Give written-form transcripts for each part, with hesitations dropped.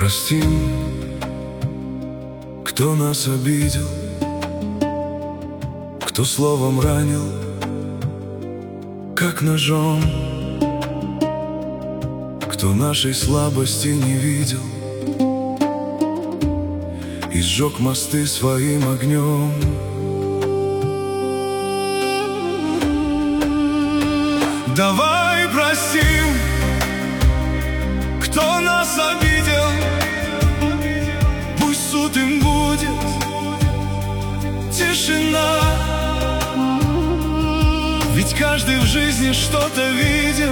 Простим, кто нас обидел, кто словом ранил, как ножом, кто нашей слабости не видел и сжег мосты своим огнем. Давай простим, кто нас обидел, пусть суд им будет тишина. Ведь каждый в жизни что-то видел,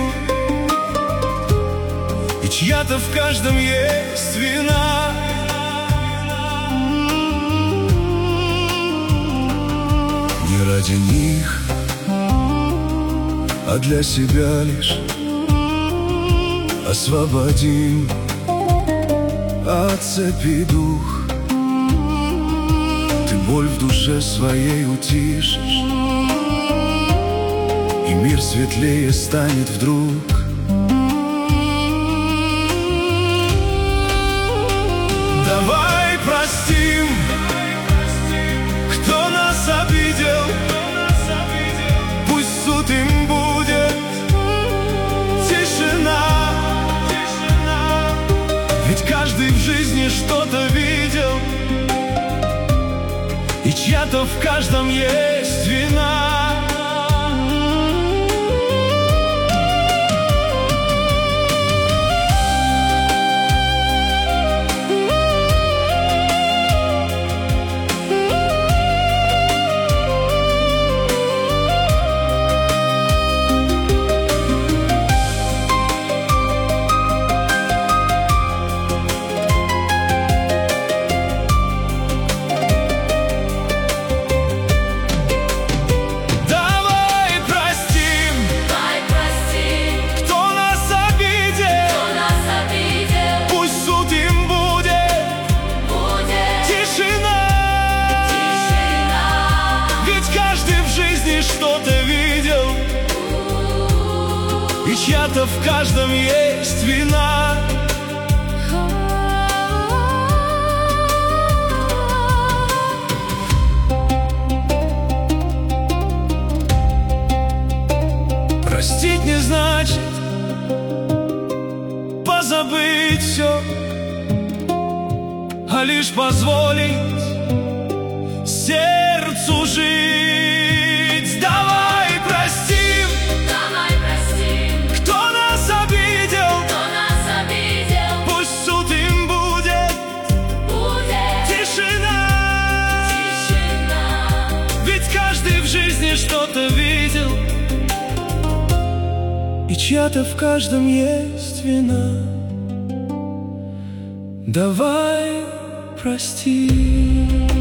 и чья-то в каждом есть вина. Не ради них, а для себя лишь освободим от цепи дух. Ты боль в душе своей утишишь, и мир светлее станет вдруг. Давай простим, кто нас обидел, пусть суд им будет тишина. Ведь каждый в жизни что-то видел, и чья-то в каждом есть вина. Что-то видел, и чья-то в каждом есть вина. Простить не значит позабыть все, а лишь позволить сердцу жить. Давай простим, кто нас обидел, пусть суд им будет тишина. Ведь каждый в жизни что-то видел, и чья-то в каждом есть вина. Давай простим.